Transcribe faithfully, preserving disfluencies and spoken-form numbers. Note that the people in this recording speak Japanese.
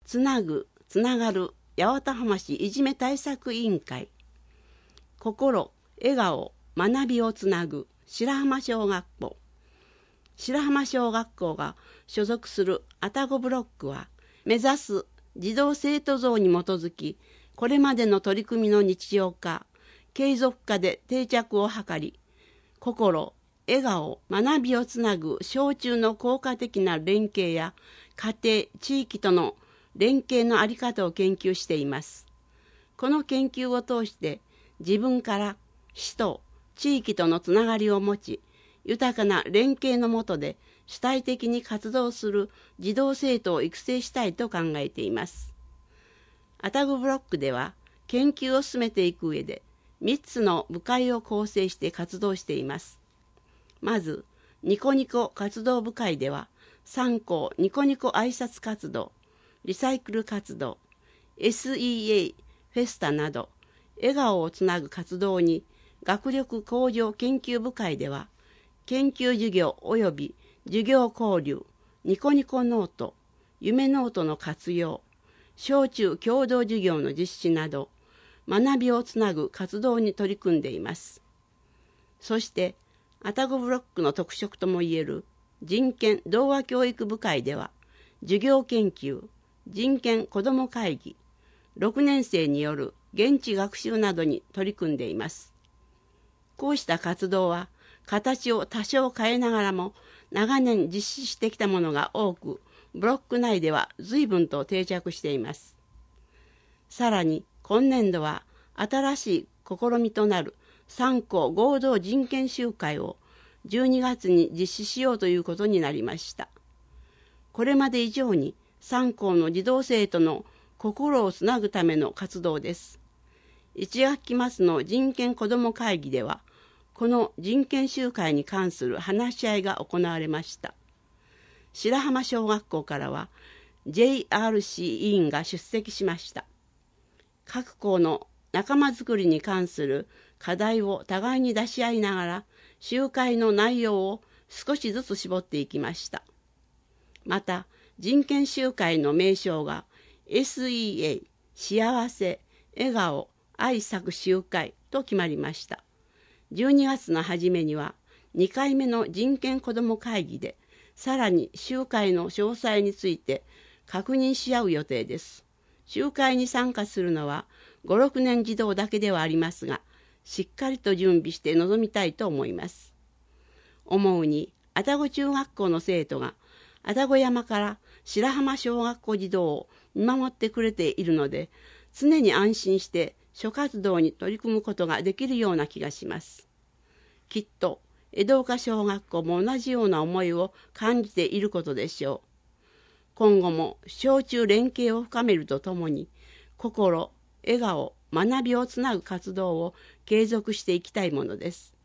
つなぐ、つながる八幡浜市いじめ対策委員会、心、笑顔、学びをつなぐ白浜小学校。白浜小学校が所属する愛宕ブロックは、目指す児童生徒像に基づき、これまでの取り組みの日常化、継続化で定着を図り、心、笑顔、学びをつなぐ小中の効果的な連携や家庭、地域との連携の在り方を研究しています。この研究を通して自分から人、地域とのつながりを持ち、豊かな連携の下で主体的に活動する児童生徒を育成したいと考えています。愛宕ブロックでは研究を進めていく上でみっつの部会を構成して活動しています。まず、ニコニコ活動部会では、さん校ニコニコ挨拶活動、リサイクル活動、エスイーエー フェスタなど、笑顔をつなぐ活動に、学力向上研究部会では、研究授業及び授業交流、ニコニコノート、夢ノートの活用、小中共同授業の実施など、学びをつなぐ活動に取り組んでいます。そして、愛宕ブロックの特色ともいえる人権童話教育部会では、授業研究、人権子ども会議、ろくねん生による現地学習などに取り組んでいます。こうした活動は、形を多少変えながらも、長年実施してきたものが多く、ブロック内では随分と定着しています。さらに、今年度は新しい試みとなるさん校合同人権集会をじゅうにがつに実施しようということになりました。これまで以上にさん校の児童生徒の心をつなぐための活動です。いち学期末の人権子ども会議では、この人権集会に関する話し合いが行われました。白浜小学校からは ジェイアールシー 委員が出席しました。各校の仲間づくりに関する課題を互いに出し合いながら、集会の内容を少しずつ絞っていきました。また、人権集会の名称が エスイーエー 幸せ、笑顔、愛咲く集会と決まりました。じゅうにがつの初めにはにかいめの人権子ども会議で、さらに集会の詳細について確認し合う予定です。集会に参加するのはご、ろくねん児童だけではありますが、しっかりと準備して臨みたいと思います。思うに、愛宕中学校の生徒が愛宕山から白浜小学校児童を見守ってくれているので、常に安心して諸活動に取り組むことができるような気がします。きっと江戸岡小学校も同じような思いを感じていることでしょう。今後も小中連携を深めるとともに、心、笑顔、学びをつなぐ活動を継続していきたいものです。